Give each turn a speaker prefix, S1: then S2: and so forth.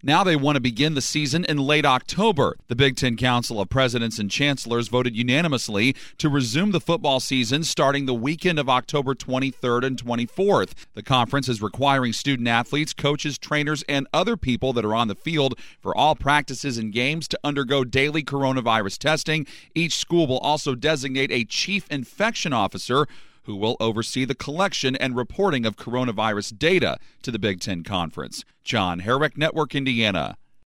S1: Now they want to begin the season in late October. The Big Ten Council of Presidents and Chancellors voted unanimously to resume the football season starting the weekend of October 23rd and 24th. The conference is requiring student athletes, coaches, trainers, and other people that are on the field for all practices and games to undergo daily coronavirus testing. Each school will also designate a chief infection officer who will oversee the collection and reporting of coronavirus data to the Big Ten Conference. John Herrick, Network Indiana.